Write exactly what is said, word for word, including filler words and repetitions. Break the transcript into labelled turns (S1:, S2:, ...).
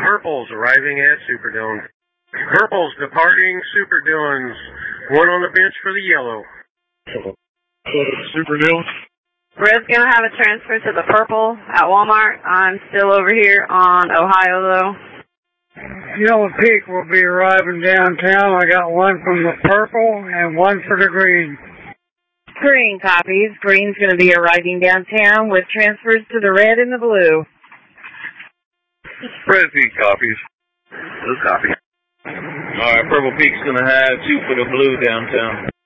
S1: Purple's arriving at Superdome. Purple's departing Superdome's. One on the bench for the yellow.
S2: Superdome.
S3: Red's going to have a transfer to the Purple at Walmart. I'm still over here on Ohio, though.
S4: Yellow Peak will be arriving downtown. I got one from the Purple and one for the Green.
S5: Green copies. Green's going to be arriving downtown with transfers to the Red and the Blue.
S2: Red Peak copies.
S6: Blue copy. Alright, Purple Peak's going to have two for the Blue downtown.